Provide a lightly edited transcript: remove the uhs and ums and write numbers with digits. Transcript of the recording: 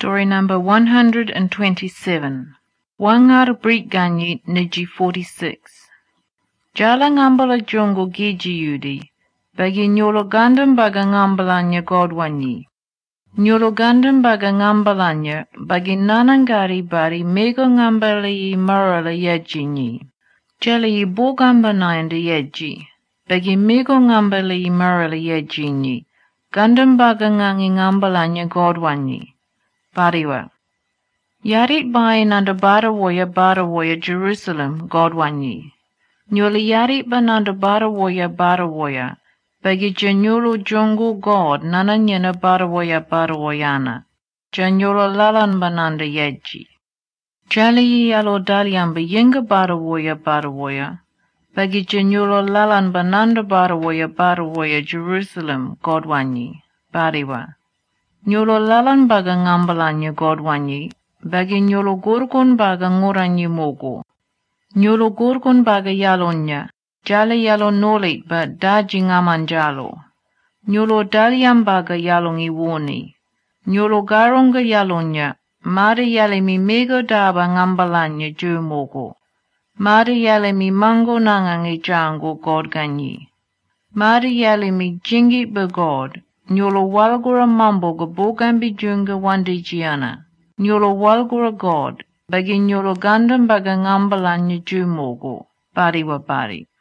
Story number 127. Wangar Brigganyi Niji 46. Jala ngambala jongo giji yudi. Bagi nyolo gandam baga ngambalanya godwanyi. Nyolo gandam baga ngambalanya bagi nanangari bari mego ngambali marala yejinyi. Jala yi bogamba nainde yeji. Bagi mego ngambali marala yejinyi. Gandam baga ngangi ngambalanya godwanyi. Bariwa. Yarit bai nanda barawoya Jerusalem godwanyi. Nyoli yarit ba nanda barawoya. Bagi janyolo jongo god nana nyena barawoyana. Janyolo lalan ba nanda yeji. Jali yalo dalian ba yenga barawoya. Bagi janyolo lalan ba nanda barawoya Jerusalem godwanyi. Bariwa. Nyolo lalan baga ngambalanya godwanyi, bagi nyolo gorgon baga ngoranyi mogo. Nyolo gorgon baga yalonya, jale yalo nolit ba daji ngamanjalo. Nyolo dalian baga yalongi woni. Nyolo garonga yalonya, mari yale mi mego daba ngambalanya ju mogo. Mari yale mi mango nangangi jango god ganyi. Mari yale mi jingi ba god. Nyolo walgura mambo ga bogambi junga wandijiana. Nyolo walgura god, bagi nyolo gandam baga ngambalanya jumogo. Bari wa bari.